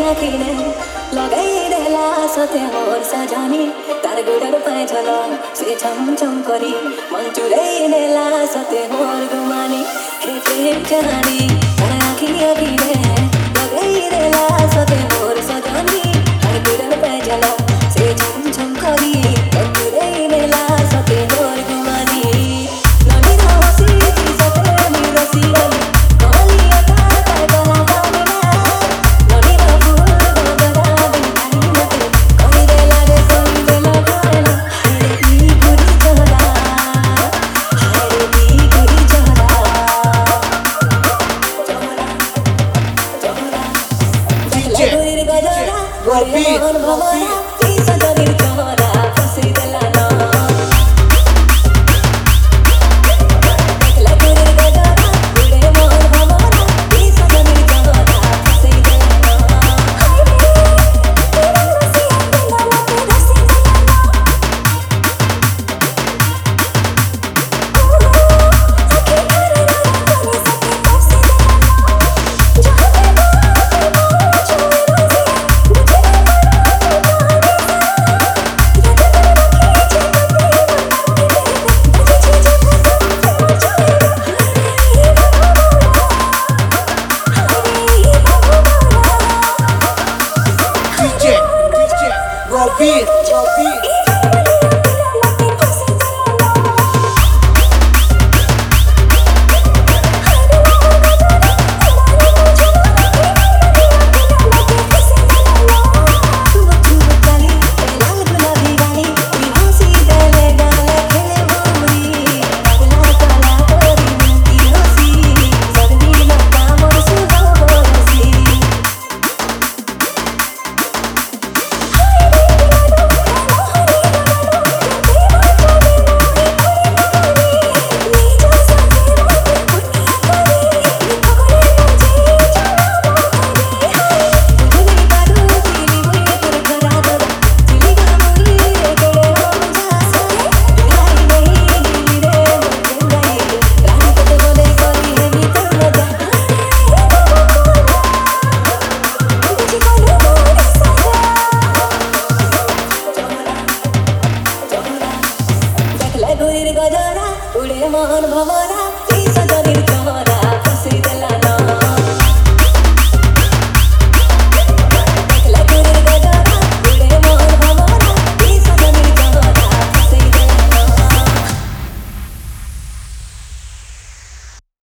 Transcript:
आखिने लगाई देला सते मोर सजानी तार गोडर पाए झला से छम छम करी मन चुराई देला सते मोर गुमानी हे प्रेम जानी तार आखिने लगाई देला सते मोर सजानी तार गोडर पाए झला से छम छम करी मन चुराई देला सते मोर गुमानी ननी हसी सते मी रसी DJ, Robbie,